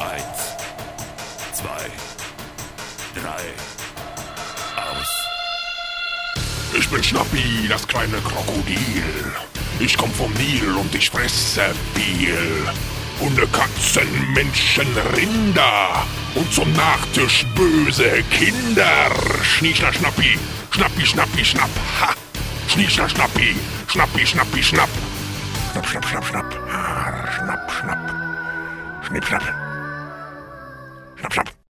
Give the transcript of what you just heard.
Eins, zwei, drei, aus. Ich bin Schnappi, das kleine Krokodil. Ich komm vom Nil und ich fresse viel. Hunde, Katzen, Menschen, Rinder. Und zum Nachtisch böse Kinder. Schnieschner, Schnappi, Schnappi, Schnappi, Schnapp. Ha! Schnieschner, Schnappi, Schnappi, Schnappi, Schnapp. Schnapp, schnapp, schnapp, schnapp. Schnapp, schnapp. Schnipp, schnapp.